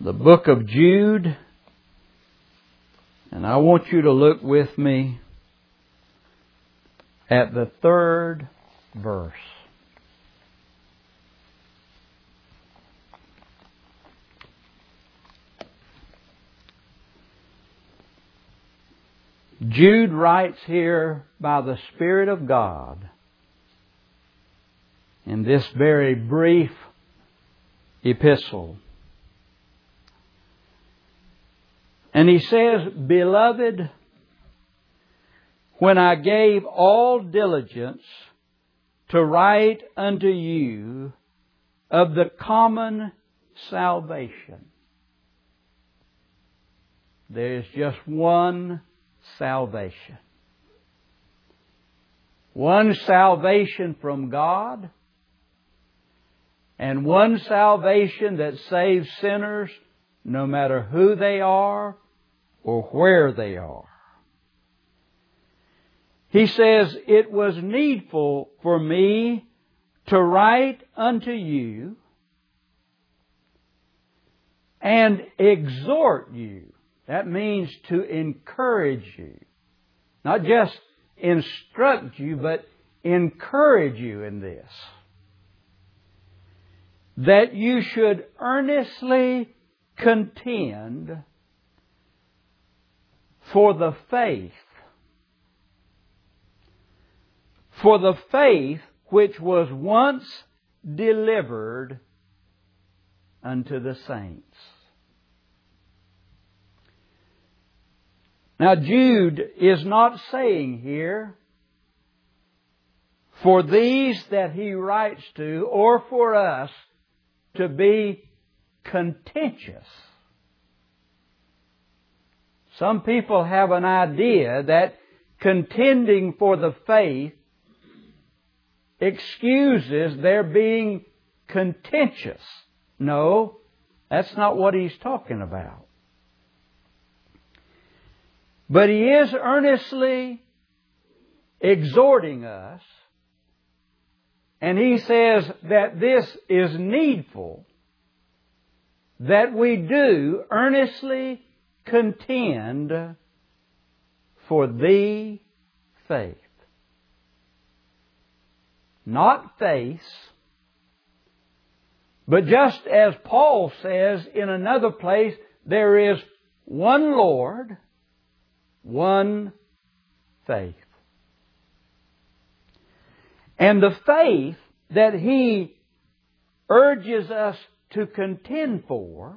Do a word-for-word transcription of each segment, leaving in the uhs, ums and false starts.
the book of Jude, and I want you to look with me at the third verse. Jude writes here by the Spirit of God in this very brief epistle. And he says, "Beloved, when I gave all diligence to write unto you of the common salvation." There is just one salvation. One salvation from God, and one salvation that saves sinners no matter who they are or where they are. He says, "It was needful for me to write unto you and exhort you." That means to encourage you. Not just instruct you, but encourage you in this. "That you should earnestly contend for the faith, for the faith which was once delivered unto the saints." Now, Jude is not saying here for these that he writes to, or for us, to be contentious. Some people have an idea that contending for the faith excuses their being contentious. No, that's not what he's talking about. But he is earnestly exhorting us, and he says that this is needful, that we do earnestly contend for the faith. Not face, but just as Paul says in another place, there is one Lord, one faith. And the faith that he urges us to contend for,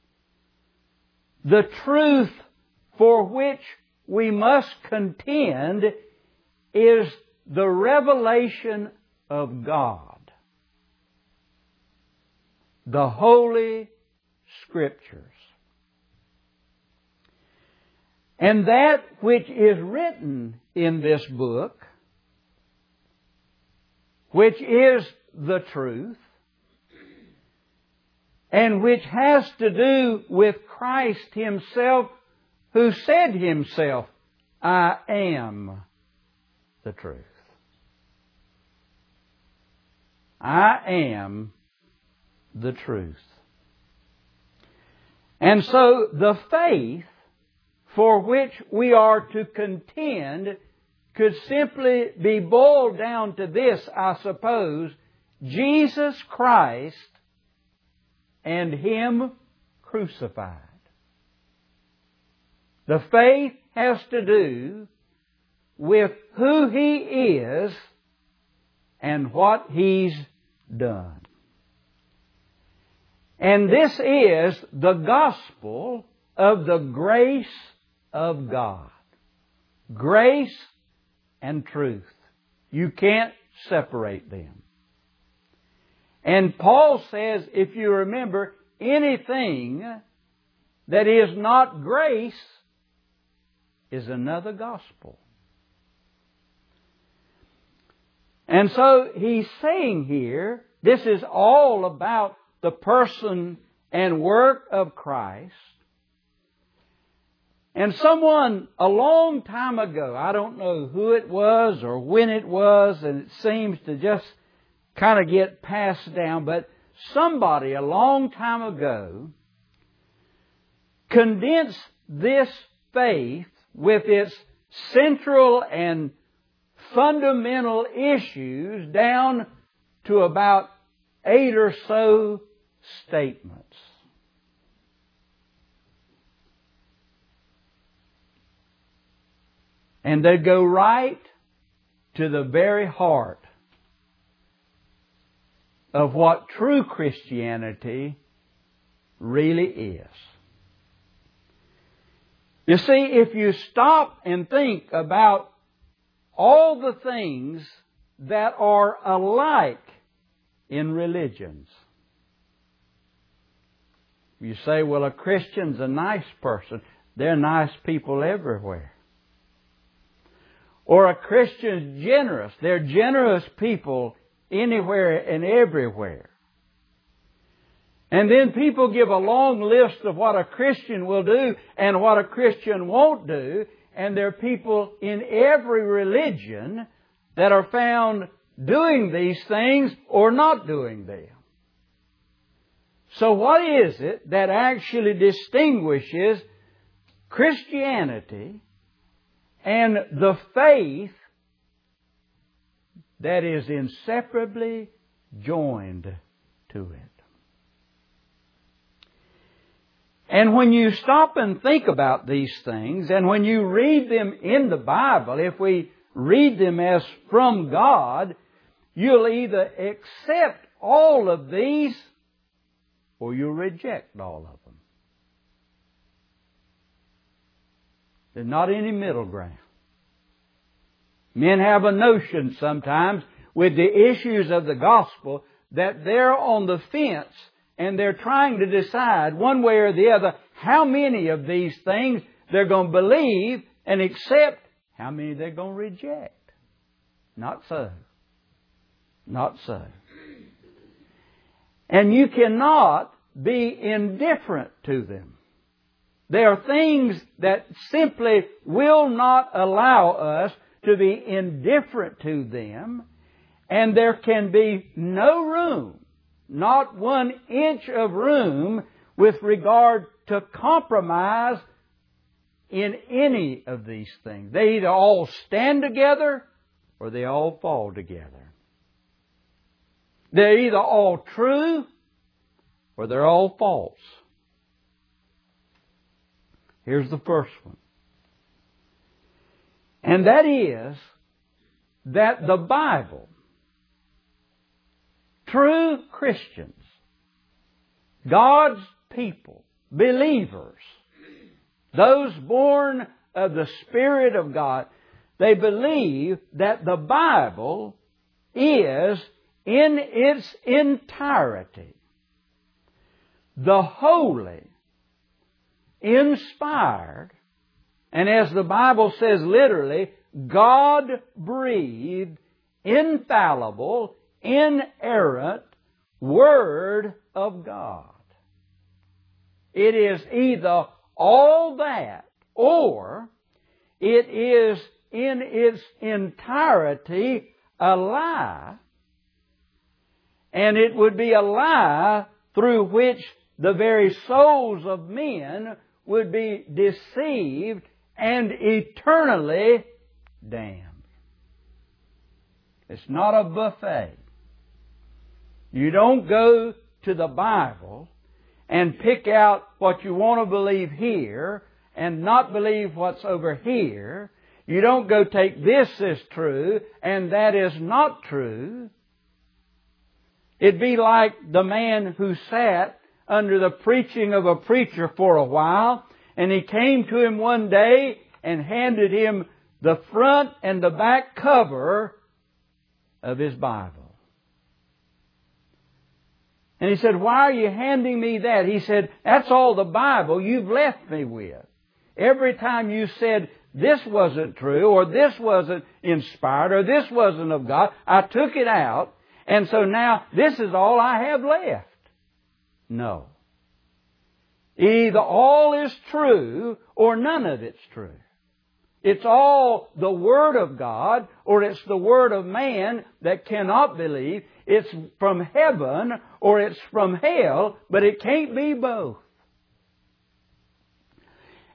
the truth for which we must contend, is the revelation of God, the Holy Scriptures. And that which is written in this book, which is the truth, and which has to do with Christ Himself, who said Himself, "I am the truth." I am the truth. And so the faith for which we are to contend could simply be boiled down to this, I suppose: Jesus Christ and Him crucified. The faith has to do with who He is and what He's done. And this is the gospel of the grace of God. Grace and truth. You can't separate them. And Paul says, if you remember, anything that is not grace is another gospel. And so he's saying here, this is all about the person and work of Christ. And someone a long time ago, I don't know who it was or when it was, and it seems to just kind of get passed down, but somebody a long time ago condense this faith with its central and fundamental issues down to about eight or so statements. And they go right to the very heart of what true Christianity really is. You see, if you stop and think about all the things that are alike in religions, you say, well, a Christian's a nice person. They're nice people everywhere. Or a Christian's generous. They're generous people anywhere and everywhere. And then people give a long list of what a Christian will do and what a Christian won't do. And there are people in every religion that are found doing these things or not doing them. So what is it that actually distinguishes Christianity and the faith that is inseparably joined to it? And when you stop and think about these things, and when you read them in the Bible, if we read them as from God, you'll either accept all of these or you'll reject all of them. There's not any middle ground. Men have a notion sometimes with the issues of the gospel that they're on the fence and they're trying to decide one way or the other how many of these things they're going to believe and accept, how many they're going to reject. Not so. Not so. And you cannot be indifferent to them. There are things that simply will not allow us to be indifferent to them, and there can be no room, not one inch of room with regard to compromise in any of these things. They either all stand together or they all fall together. They're either all true or they're all false. Here's the first one. And that is that the Bible, true Christians, God's people, believers, those born of the Spirit of God, they believe that the Bible is in its entirety the holy, inspired, and as the Bible says literally, God-breathed, infallible, inerrant Word of God. It is either all that or it is in its entirety a lie, and it would be a lie through which the very souls of men would be deceived and eternally damned. It's not a buffet. You don't go to the Bible and pick out what you want to believe here and not believe what's over here. You don't go take this as true and that is not true. It'd be like the man who sat under the preaching of a preacher for a while, and he came to him one day and handed him the front and the back cover of his Bible. And he said, "Why are you handing me that?" He said, "That's all the Bible you've left me with. Every time you said this wasn't true, or this wasn't inspired, or this wasn't of God, I took it out, and so now this is all I have left." No. Either all is true or none of it's true. It's all the Word of God or it's the Word of man that cannot believe. It's from heaven or it's from hell, but it can't be both.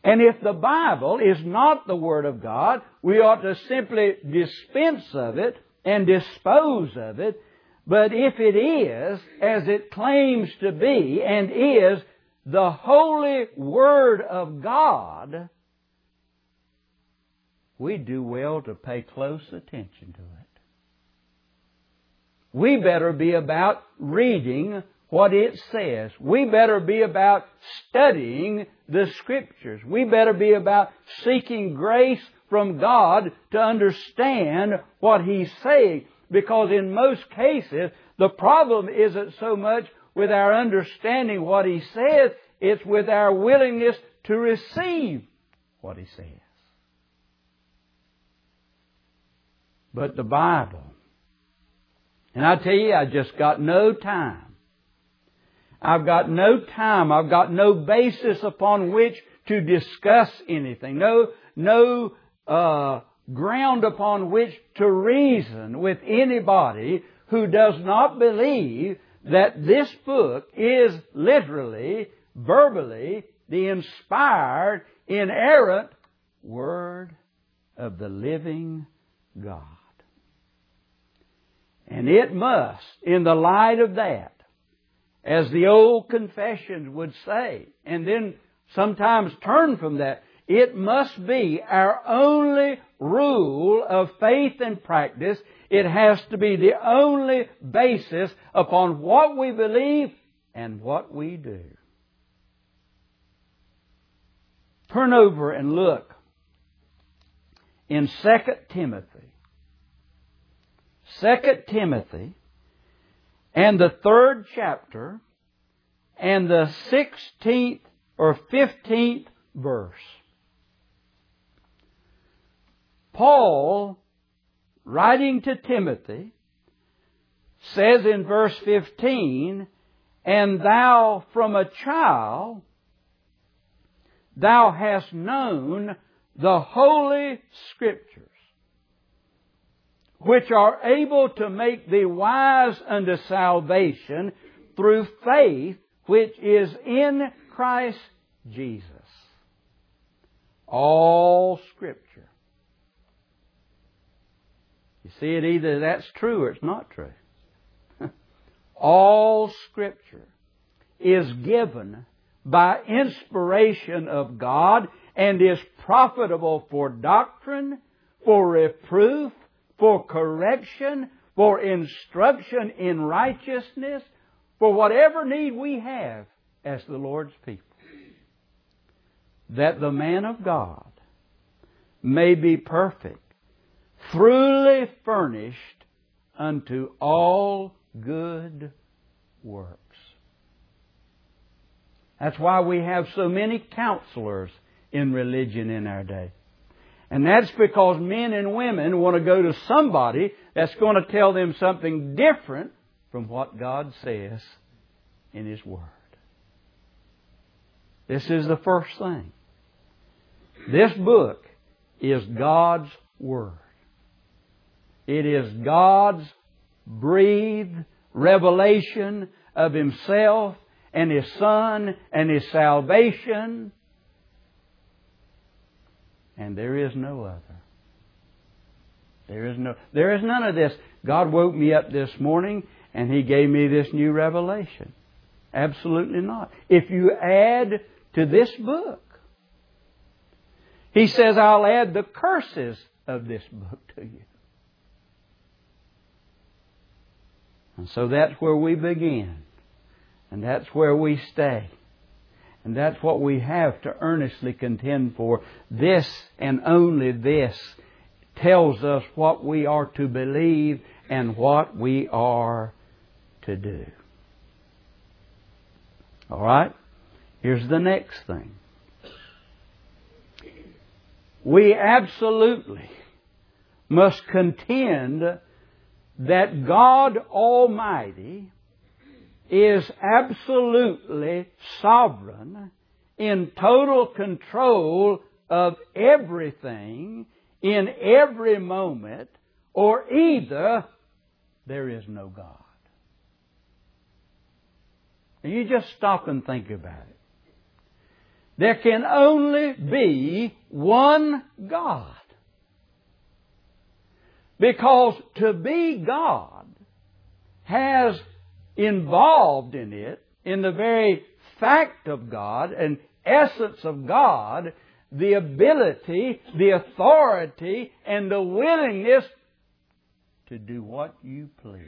And if the Bible is not the Word of God, we ought to simply dispense of it and dispose of it. But if it is, as it claims to be, and is the holy Word of God, we do well to pay close attention to it. We better be about reading what it says. We better be about studying the Scriptures. We better be about seeking grace from God to understand what He's saying. Because in most cases, the problem isn't so much with our understanding what He says, it's with our willingness to receive what He says. But the Bible, and I tell you, I just got no time. I've got no time. I've got no basis upon which to discuss anything. No, no uh, ground upon which to reason with anybody who does not believe that this book is literally, verbally, the inspired, inerrant Word of the living God. And it must, in the light of that, as the old confessions would say, and then sometimes turn from that, it must be our only rule of faith and practice. It has to be the only basis upon what we believe and what we do. Turn over and look in Second Timothy. Second Timothy and the third chapter and the sixteenth or fifteenth verse. Paul, writing to Timothy, says in verse fifteen, "And thou from a child, thou hast known the Holy Scriptures, which are able to make thee wise unto salvation through faith which is in Christ Jesus." All Scripture. You see it, either that's true or it's not true. All Scripture is given by inspiration of God and is profitable for doctrine, for reproof, for correction, for instruction in righteousness, for whatever need we have as the Lord's people, that the man of God may be perfect, truly furnished unto all good works. That's why we have so many counselors in religion in our day. And that's because men and women want to go to somebody that's going to tell them something different from what God says in His Word. This is the first thing. This book is God's Word. It is God's breathed revelation of Himself and His Son and His salvation. And there is no other. There is no, there is none of this. God woke me up this morning and He gave me this new revelation. Absolutely not. If you add to this book, He says, I'll add the curses of this book to you. And so that's where we begin. And that's where we stay. And that's what we have to earnestly contend for. This and only this tells us what we are to believe and what we are to do. All right? Here's the next thing. We absolutely must contend that God Almighty is absolutely sovereign, in total control of everything, in every moment, or either there is no God. And you just stop and think about it. There can only be one God. Because to be God has involved in it, in the very fact of God and essence of God, the ability, the authority, and the willingness to do what you please.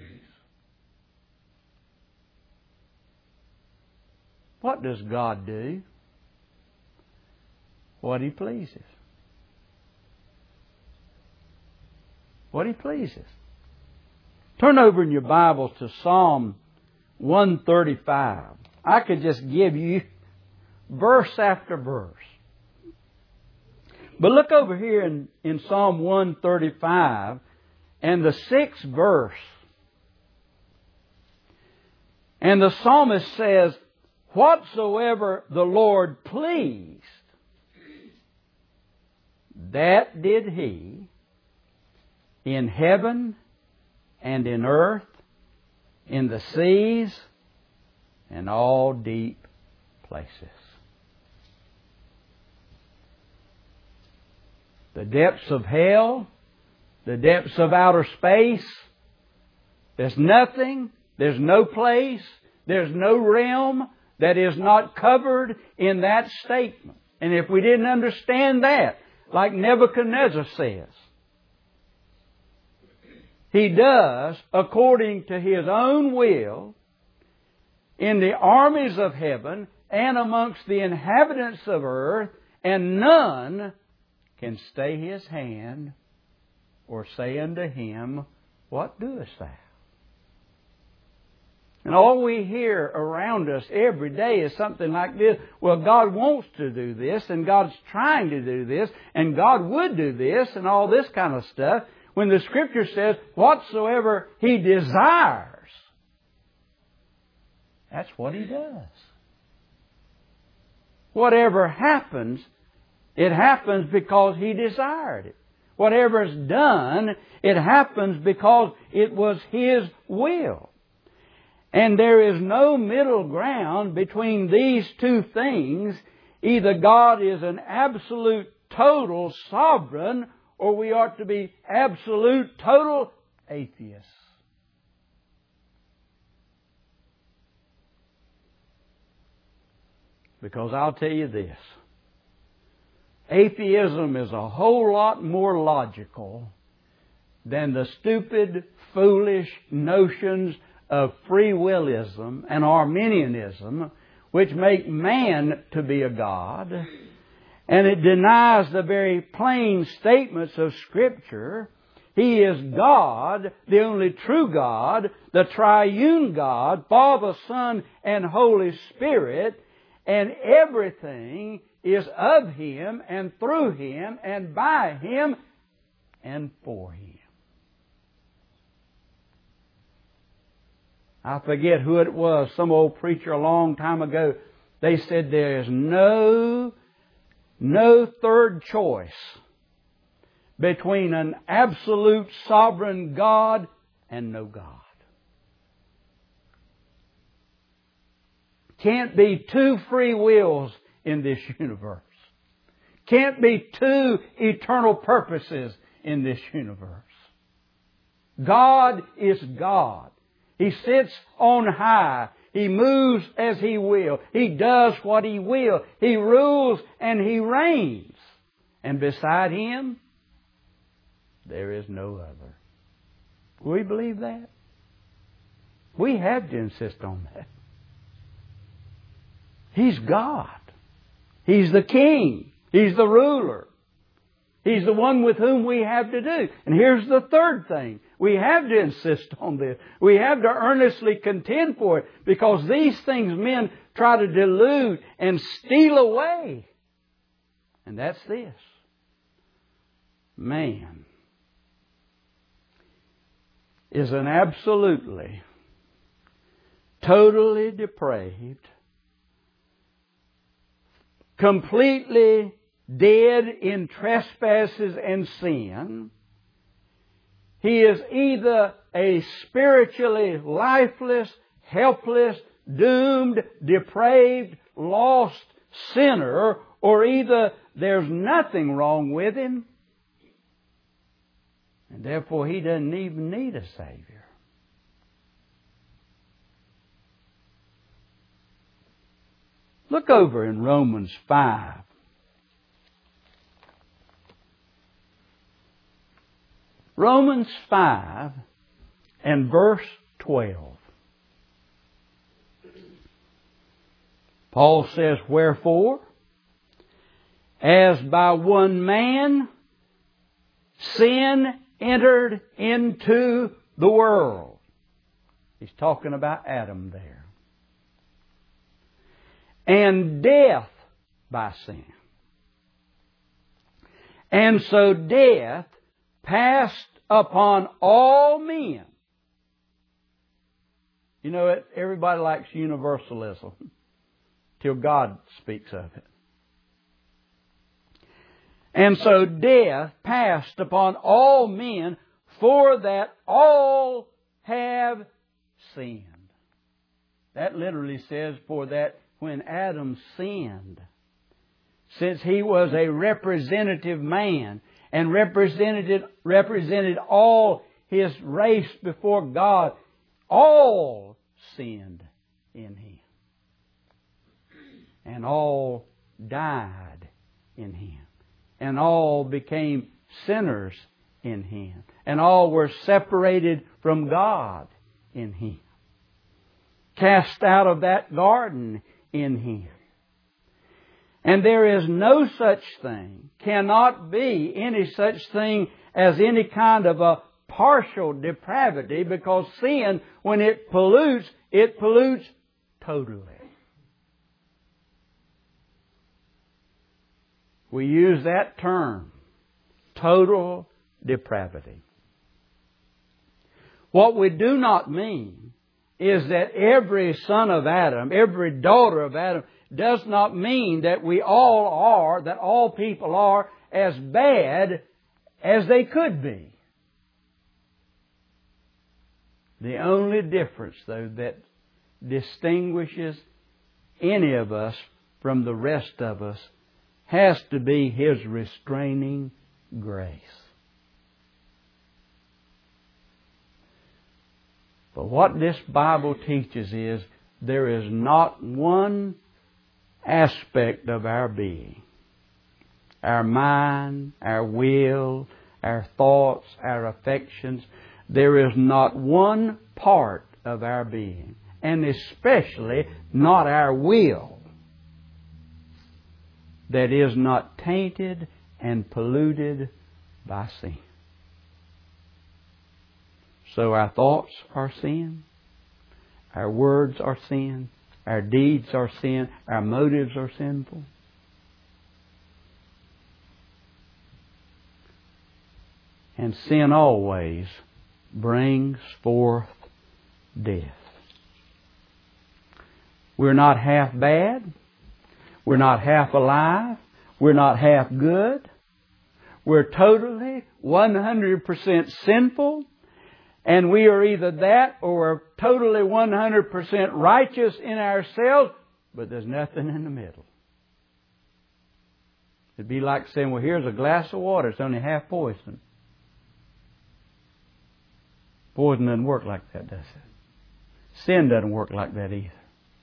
What does God do? What He pleases. What He pleases. Turn over in your Bibles to Psalm one thirty-five. I could just give you verse after verse. But look over here in, in Psalm one thirty-five and the sixth verse. And the psalmist says, whatsoever the Lord pleased, that did He in heaven and in earth, in the seas, and all deep places. The depths of hell, the depths of outer space, there's nothing, there's no place, there's no realm that is not covered in that statement. And if we didn't understand that, like Nebuchadnezzar says, he does according to his own will in the armies of heaven and amongst the inhabitants of earth, and none can stay His hand or say unto Him, what doest thou? And all we hear around us every day is something like this. Well, God wants to do this, and God's trying to do this, and God would do this, and all this kind of stuff. When the Scripture says, whatsoever He desires, that's what He does. Whatever happens, it happens because He desired it. Whatever's done, it happens because it was His will. And there is no middle ground between these two things. Either God is an absolute, total sovereign, or we ought to be absolute, total atheists. Because I'll tell you this. Atheism is a whole lot more logical than the stupid, foolish notions of free willism and Arminianism, which make man to be a God. And it denies the very plain statements of Scripture. He is God, the only true God, the triune God, Father, Son, and Holy Spirit, and everything is of Him and through Him and by Him and for Him. I forget who it was, some old preacher a long time ago. They said there is no, no third choice between an absolute sovereign God and no God. Can't be two free wills in this universe. Can't be two eternal purposes in this universe. God is God. He sits on high. He moves as He will. He does what He will. He rules and He reigns. And beside Him, there is no other. We believe that? We have to insist on that. He's God. He's the King. He's the ruler. He's the one with whom we have to do. And here's the third thing. We have to insist on this. We have to earnestly contend for it, because these things men try to delude and steal away. And that's this. Man is an absolutely, totally depraved, completely dead in trespasses and sin. He is either a spiritually lifeless, helpless, doomed, depraved, lost sinner, or either there's nothing wrong with him, and therefore he doesn't even need a Savior. Look over in Romans five. Romans five and verse twelve. Paul says, "Wherefore, as by one man sin entered into the world." He's talking about Adam there. "And death by sin. And so death passed upon all men." You know, it, everybody likes universalism till God speaks of it. "And so death passed upon all men, for that all have sinned." That literally says, for that when Adam sinned, since he was a representative man and represented, represented all his race before God, all sinned in him. And all died in him. And all became sinners in him. And all were separated from God in him. Cast out of that garden in him. And there is no such thing, cannot be any such thing as any kind of a partial depravity, because sin, when it pollutes, it pollutes totally. We use that term, total depravity. What we do not mean is that every son of Adam, every daughter of Adam, does not mean that we all are, that all people are as bad as they could be. The only difference, though, that distinguishes any of us from the rest of us has to be His restraining grace. But what this Bible teaches is there is not one aspect of our being, our mind, our will, our thoughts, our affections, there is not one part of our being, and especially not our will, that is not tainted and polluted by sin. So our thoughts are sin, our words are sin, our deeds are sin, our motives are sinful. And sin always brings forth death. We're not half bad. We're not half alive. We're not half good. We're totally one hundred percent sinful. And we are either that or we're totally one hundred percent righteous in ourselves, but there's nothing in the middle. It'd be like saying, well, here's a glass of water. It's only half poison. Poison doesn't work like that, does it? Sin doesn't work like that either.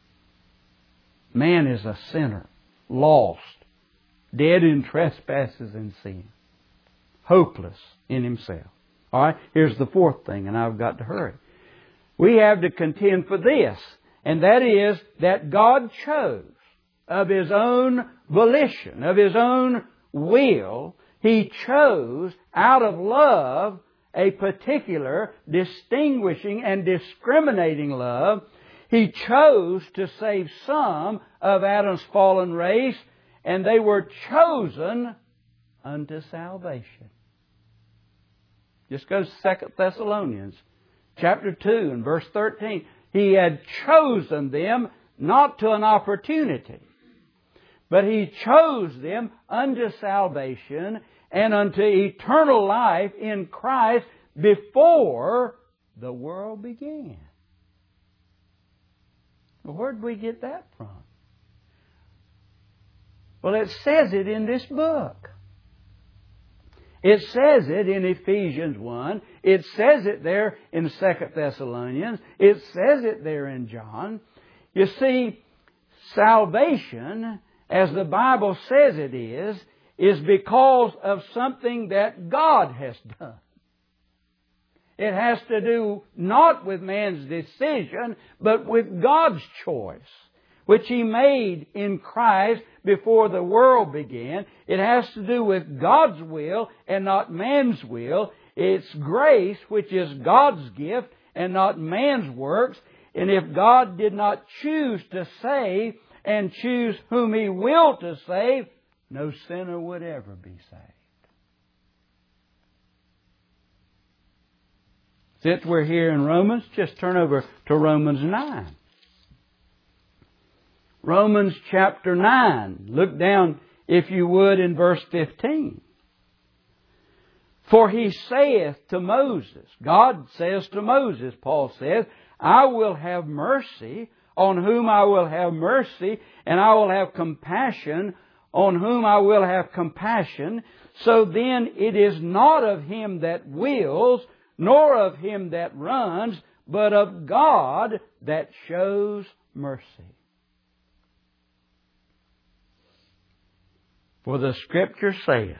Man is a sinner, lost, dead in trespasses and sin, hopeless in himself. All right, here's the fourth thing, and I've got to hurry. We have to contend for this, and that is that God chose of His own volition, of His own will, He chose out of love a particular distinguishing and discriminating love. He chose to save some of Adam's fallen race, and they were chosen unto salvation. Just go to Second Thessalonians chapter two and verse thirteen. He had chosen them not to an opportunity, but He chose them unto salvation and unto eternal life in Christ before the world began. Well, where did we get that from? Well, it says it in this book. It says it in Ephesians one. It says it there in Second Thessalonians. It says it there in John. You see, salvation, as the Bible says it is, is because of something that God has done. It has to do not with man's decision, but with God's choice, which He made in Christ before the world began. It has to do with God's will and not man's will. It's grace, which is God's gift and not man's works. And if God did not choose to save and choose whom He will to save, no sinner would ever be saved. Since we're here in Romans, just turn over to Romans nine. Romans chapter nine. Look down, if you would, in verse fifteen. For He saith to Moses, God says to Moses, Paul says, I will have mercy on whom I will have mercy, and I will have compassion on whom I will have compassion. So then it is not of him that wills, nor of him that runs, but of God that shows mercy. For the Scripture saith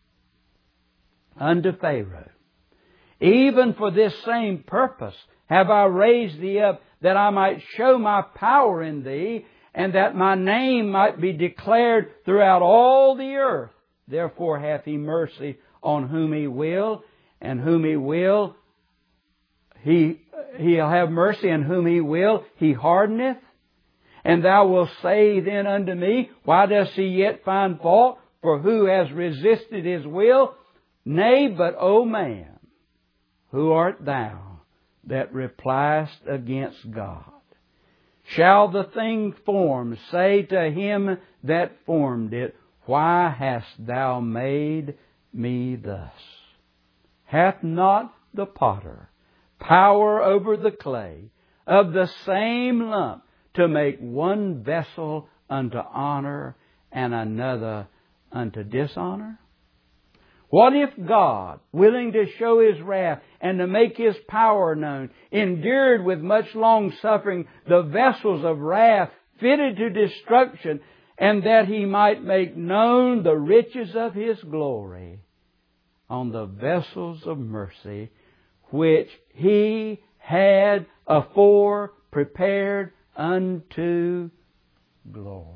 unto Pharaoh, even for this same purpose have I raised thee up, that I might show my power in thee, and that my name might be declared throughout all the earth. Therefore hath He mercy on whom He will, and whom He will, He He'll have mercy, and whom He will, He hardeneth. And thou wilt say then unto me, why does He yet find fault? For who has resisted His will? Nay, but, O man, who art thou that repliest against God? Shall the thing formed say to him that formed it, why hast thou made me thus? Hath not the potter power over the clay of the same lump to make one vessel unto honor and another unto dishonor? What if God, willing to show His wrath and to make His power known, endured with much long suffering the vessels of wrath fitted to destruction, and that He might make known the riches of His glory on the vessels of mercy, which He had afore prepared unto glory?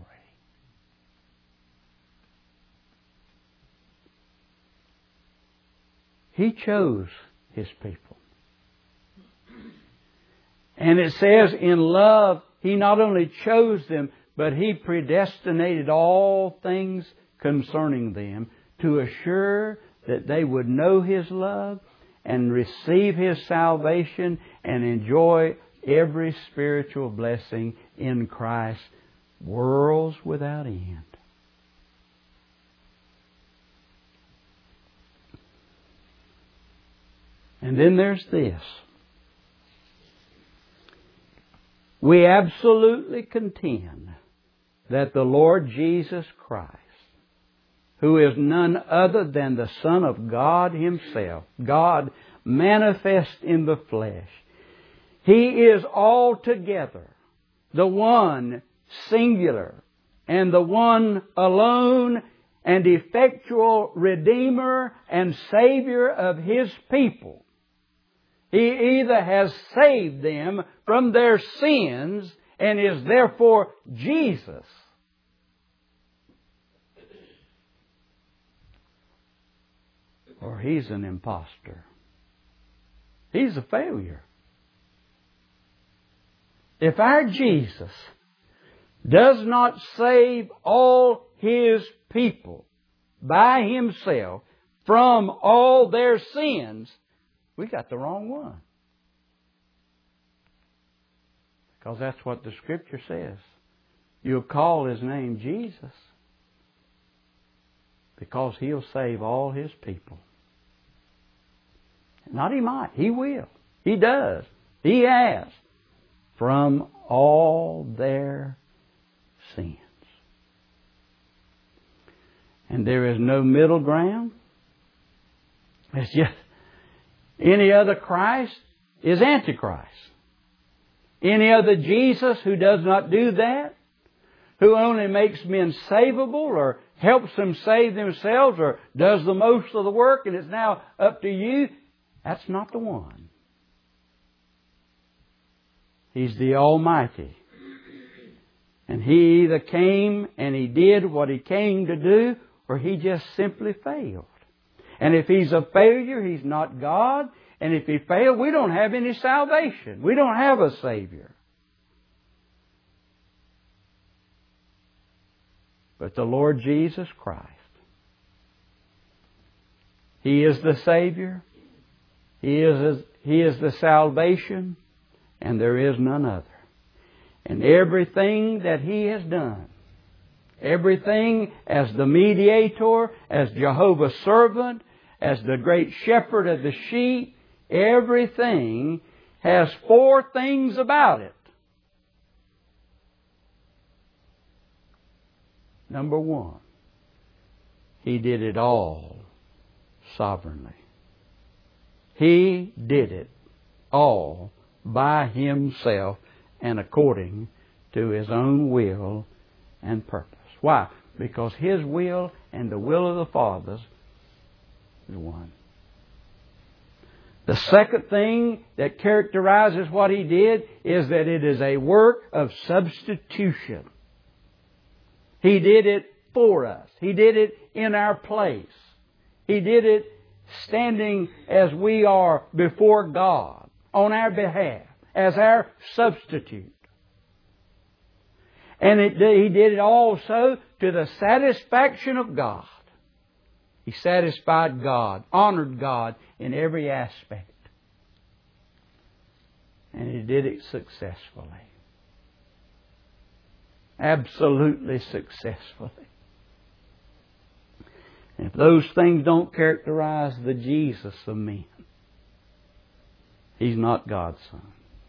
He chose His people. And it says in love, He not only chose them, but He predestinated all things concerning them to assure that they would know His love and receive His salvation and enjoy every spiritual blessing in Christ, worlds without end. And then there's this. We absolutely contend that the Lord Jesus Christ, who is none other than the Son of God Himself, God manifest in the flesh, He is altogether the one singular and the one alone and effectual Redeemer and Savior of His people. He either has saved them from their sins and is therefore Jesus, or He's an imposter. He's a failure. If our Jesus does not save all His people by Himself from all their sins, we got the wrong one. Because that's what the Scripture says. You'll call His name Jesus because He'll save all His people. Not He might. He will. He does. He has. From all their sins. And there is no middle ground. It's just any other Christ is Antichrist. Any other Jesus who does not do that, who only makes men savable or helps them save themselves or does the most of the work and it's now up to you, that's not the one. He's the Almighty. And He either came and He did what He came to do, or He just simply failed. And if He's a failure, He's not God. And if He failed, we don't have any salvation. We don't have a Savior. But the Lord Jesus Christ, He is the Savior. He is, He is the salvation. And there is none other. And everything that He has done, everything as the mediator, as Jehovah's servant, as the great shepherd of the sheep, everything has four things about it. Number one, He did it all sovereignly. He did it all by Himself and according to His own will and purpose. Why? Because His will and the will of the Father's is one. The second thing that characterizes what He did is that it is a work of substitution. He did it for us. He did it in our place. He did it standing as we are before God on our behalf, as our substitute. And it, He did it also to the satisfaction of God. He satisfied God, honored God in every aspect. And He did it successfully. Absolutely successfully. And if those things don't characterize the Jesus of men, He's not God's Son.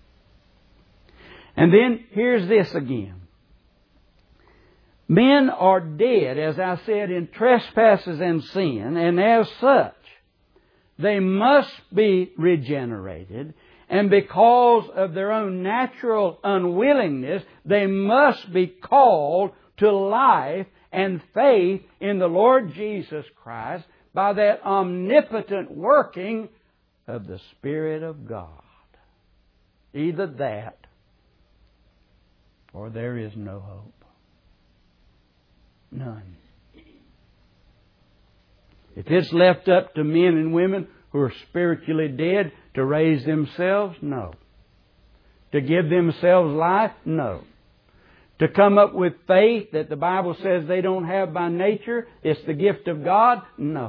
And then here's this again. Men are dead, as I said, in trespasses and sin, and as such, they must be regenerated, and because of their own natural unwillingness, they must be called to life and faith in the Lord Jesus Christ by that omnipotent working of the Spirit of God. Either that, or there is no hope. None. If it's left up to men and women who are spiritually dead to raise themselves, no. To give themselves life, no. To come up with faith that the Bible says they don't have by nature, it's the gift of God, no.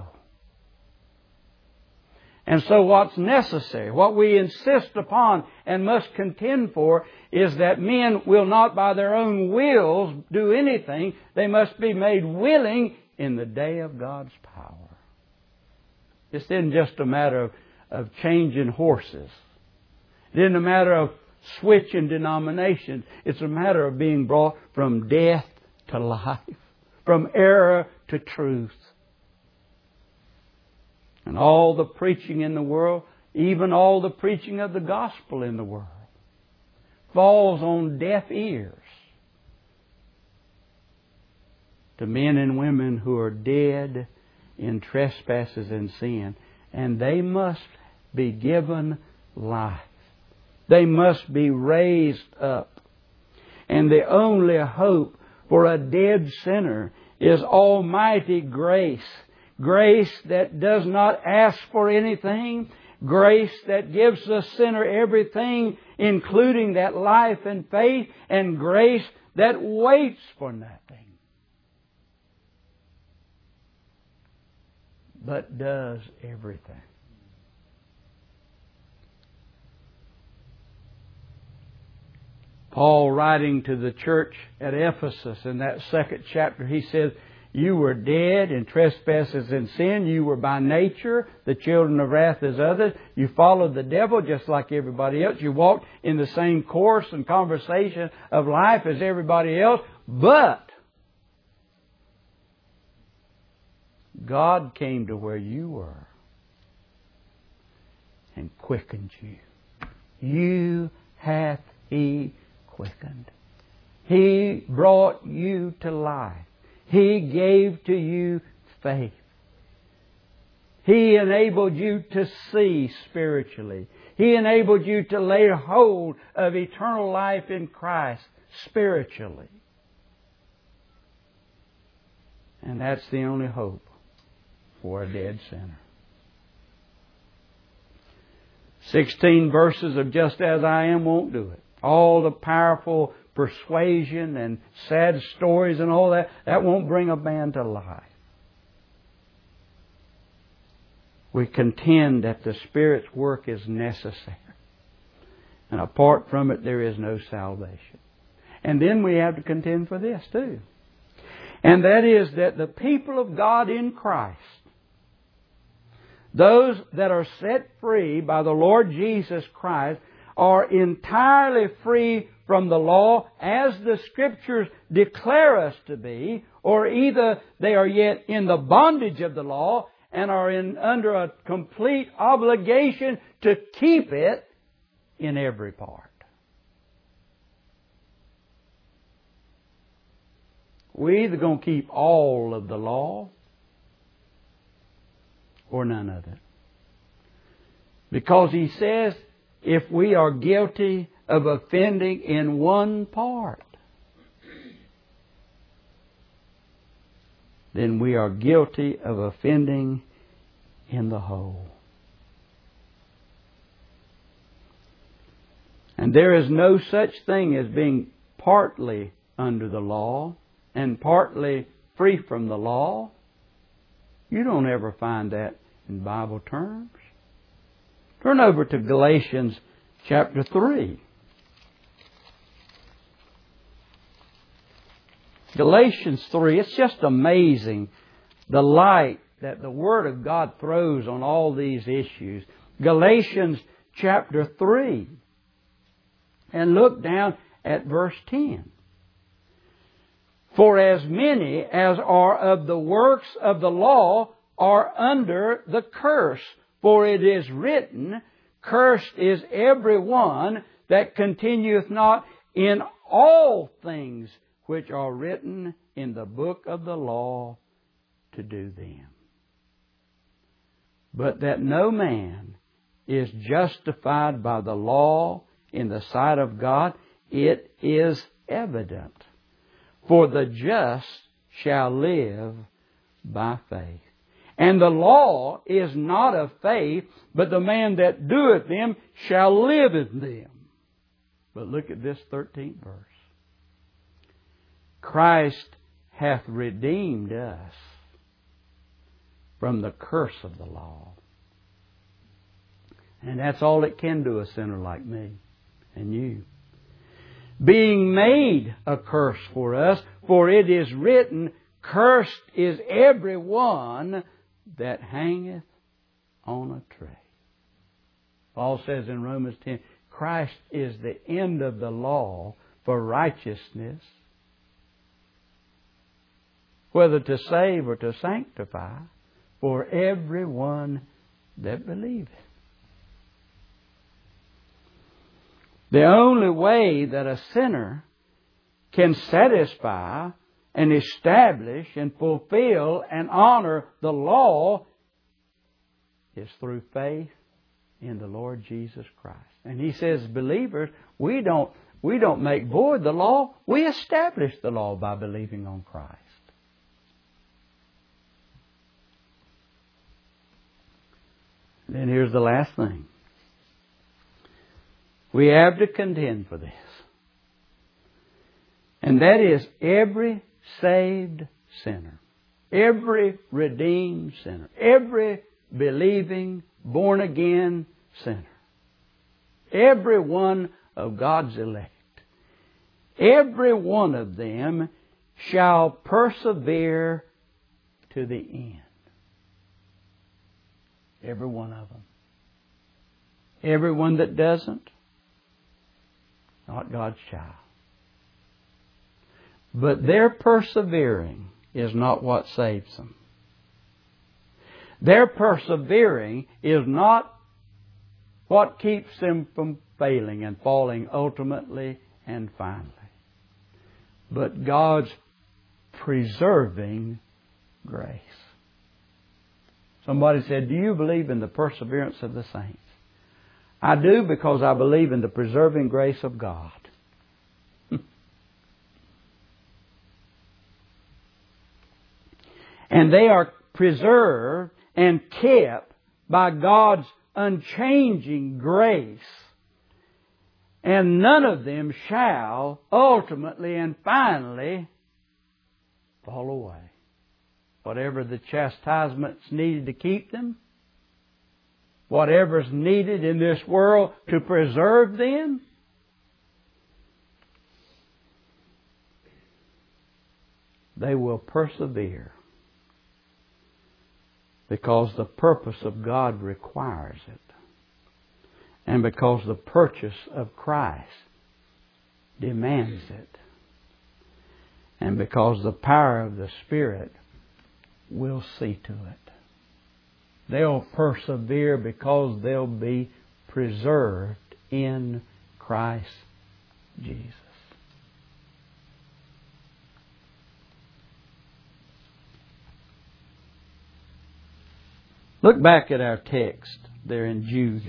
And so what's necessary, what we insist upon and must contend for, is that men will not by their own wills do anything. They must be made willing in the day of God's power. This isn't just a matter of, of changing horses. It isn't a matter of switching denominations. It's a matter of being brought from death to life, from error to truth. And all the preaching in the world, even all the preaching of the gospel in the world, falls on deaf ears to men and women who are dead in trespasses and sin. And they must be given life. They must be raised up. And the only hope for a dead sinner is almighty grace. Grace that does not ask for anything. Grace that gives the sinner everything, including that life and faith. And grace that waits for nothing, but does everything. Paul, writing to the church at Ephesus in that second chapter, he says, "You were dead in trespasses and sin. You were by nature the children of wrath as others. You followed the devil just like everybody else. You walked in the same course and conversation of life as everybody else. But God came to where you were and quickened you. You hath He quickened. He brought you to life. He gave to you faith. He enabled you to see spiritually. He enabled you to lay hold of eternal life in Christ spiritually. And that's the only hope for a dead sinner. Sixteen verses of Just As I Am won't do it. All the powerful persuasion and sad stories and all that, that won't bring a man to life. We contend that the Spirit's work is necessary. And apart from it, there is no salvation. And then we have to contend for this too. And that is that the people of God in Christ, those that are set free by the Lord Jesus Christ, are entirely free from the law as the Scriptures declare us to be, or either they are yet in the bondage of the law and are in, under a complete obligation to keep it in every part. We're either going to keep all of the law or none of it. Because He says, if we are guilty of offending in one part, then we are guilty of offending in the whole. And there is no such thing as being partly under the law and partly free from the law. You don't ever find that in Bible terms. Turn over to Galatians chapter three. Galatians three, it's just amazing the light that the Word of God throws on all these issues. Galatians chapter three. And look down at verse ten. For as many as are of the works of the law are under the curse. For it is written, Cursed is every one that continueth not in all things which are written in the book of the law to do them. But that no man is justified by the law in the sight of God, it is evident. For the just shall live by faith. And the law is not of faith, but the man that doeth them shall live in them. But look at this thirteenth verse. Christ hath redeemed us from the curse of the law. And that's all it can do a sinner like me and you. Being made a curse for us, for it is written, Cursed is every one that hangeth on a tree. Paul says in Romans ten, Christ is the end of the law for righteousness, whether to save or to sanctify, for every one that believeth. The only way that a sinner can satisfy and establish and fulfill and honor the law is through faith in the Lord Jesus Christ. And He says, believers, we don't, we don't make void the law. We establish the law by believing on Christ. And then here's the last thing. We have to contend for this. And that is every saved sinner, every redeemed sinner, every believing, born-again sinner, every one of God's elect, every one of them shall persevere to the end. Every one of them. Every one that doesn't, not God's child. But their persevering is not what saves them. Their persevering is not what keeps them from failing and falling ultimately and finally, but God's preserving grace. Somebody said, do you believe in the perseverance of the saints? I do, because I believe in the preserving grace of God. And they are preserved and kept by God's unchanging grace. And none of them shall ultimately and finally fall away. Whatever the chastisements needed to keep them, whatever's needed in this world to preserve them, they will persevere, because the purpose of God requires it, and because the purchase of Christ demands it, and because the power of the Spirit will see to it. They'll persevere because they'll be preserved in Christ Jesus. Look back at our text there in Jude.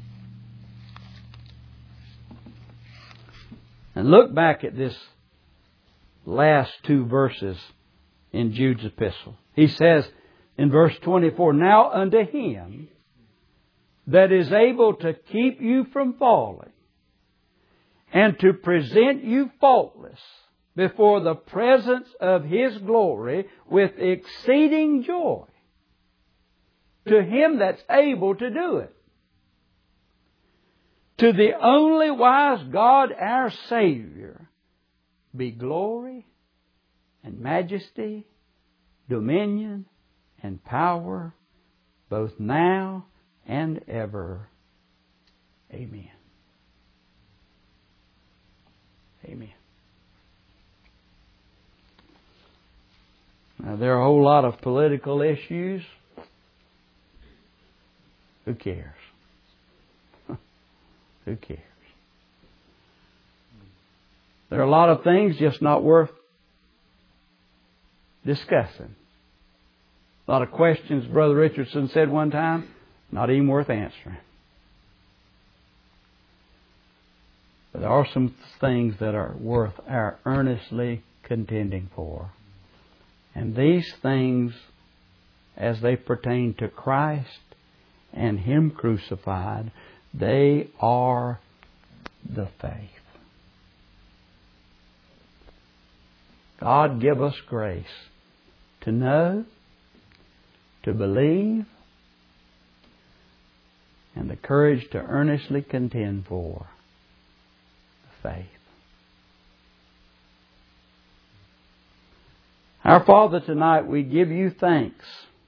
And look back at this last two verses in Jude's epistle. He says in verse twenty-four, now unto Him that is able to keep you from falling and to present you faultless before the presence of His glory with exceeding joy. To Him that's able to do it. To the only wise God our Savior be glory and majesty, dominion and power, both now and ever. Amen. Amen. Now, there are a whole lot of political issues. Who cares? Who cares? There are a lot of things just not worth discussing. A lot of questions, Brother Richardson said one time, not even worth answering. But there are some things that are worth our earnestly contending for. And these things, as they pertain to Christ and Him crucified, they are the faith. God give us grace to know, to believe, and the courage to earnestly contend for the faith. Our Father, tonight we give You thanks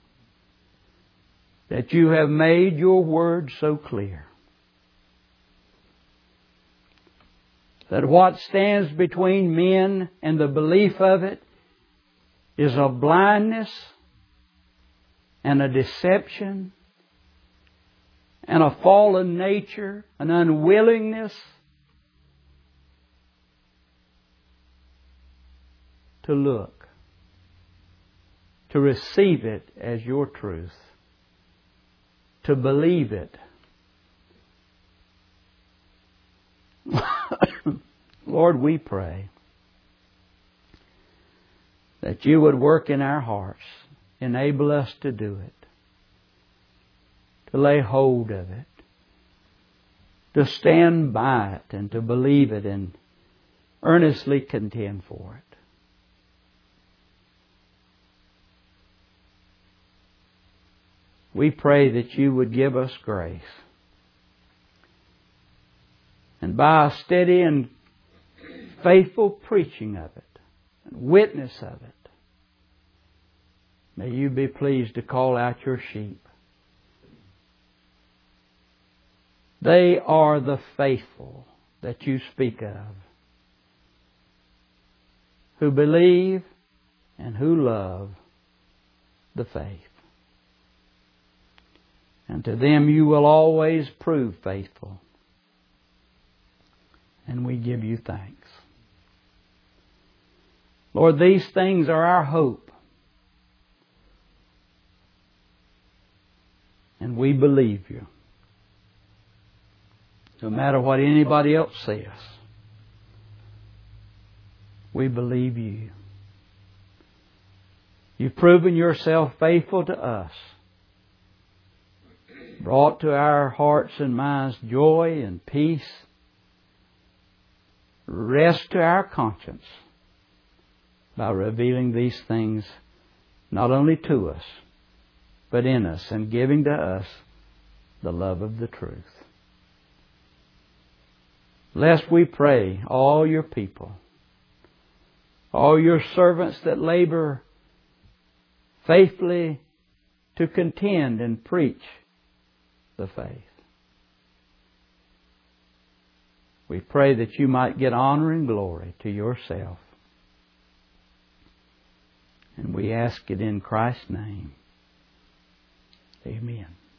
that You have made Your Word so clear. That what stands between men and the belief of it is a blindness and a deception and a fallen nature, an unwillingness to look, to receive it as Your truth, to believe it. Lord, we pray that You would work in our hearts, enable us to do it, to lay hold of it, to stand by it and to believe it and earnestly contend for it. We pray that You would give us grace. And by a steady and faithful preaching of it, and witness of it, may You be pleased to call out Your sheep. They are the faithful that You speak of, who believe and who love the faith. And to them you will always prove faithful. And we give you thanks. Lord, these things are our hope. And we believe you. No matter what anybody else says, we believe you. You've proven yourself faithful to us. Brought to our hearts and minds joy and peace. Rest to our conscience by revealing these things not only to us, but in us, and giving to us the love of the truth. Lest we pray all your people, all your servants that labor faithfully to contend and preach the faith. We pray that you might get honor and glory to yourself. And we ask it in Christ's name. Amen.